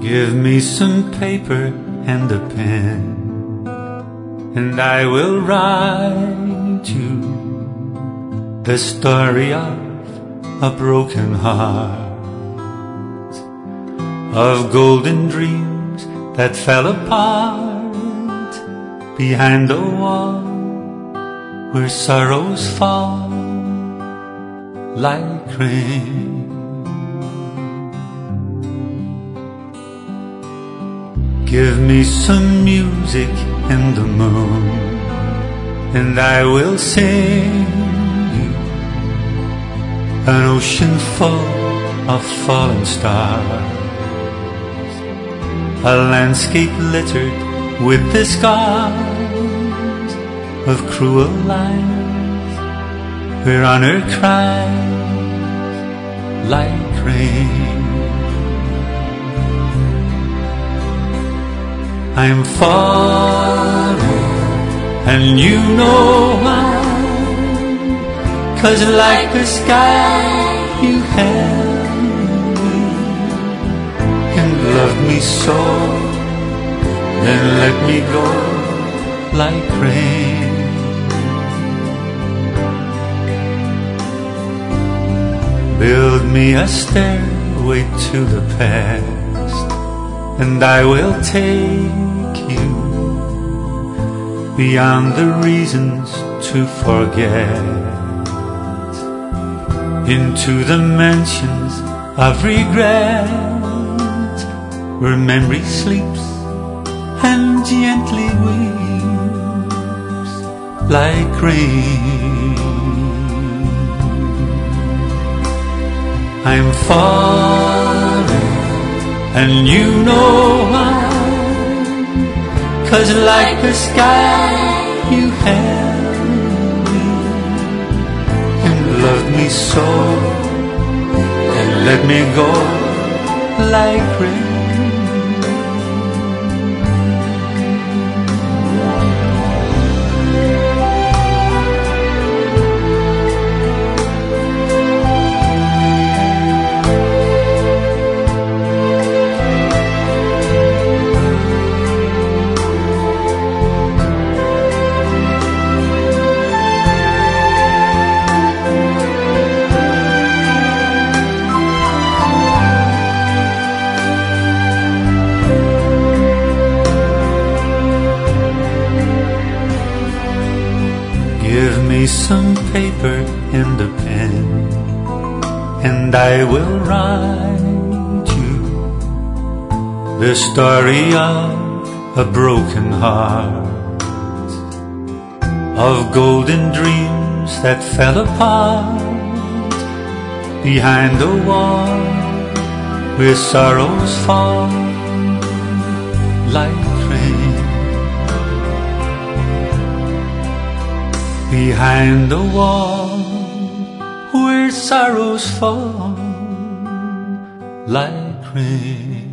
Give me some paper and a pen, and I will write you the story of a broken heart, of golden dreams that fell apart behind the wall where sorrows fall like rain. Give me some music and the moon, and I will sing you an ocean full of fallen stars, a landscape littered with the scars of cruel lives, where honor cries like rain. I'm falling, and you know why, 'cause like the sky you held me and loved me so, then let me go like rain. Build me a stairway to the past, and I will take you beyond the reasons to forget, into the mansions of regret, where memory sleeps and gently weeps like rain. I'm falling, and you know why, 'cause like the sky you held me and loved me so, and let me go like rain. Give me some paper and a pen, and I will write you the story of a broken heart, of golden dreams that fell apart behind the wall where sorrows fall like rain. Behind the wall where sorrows fall like rain.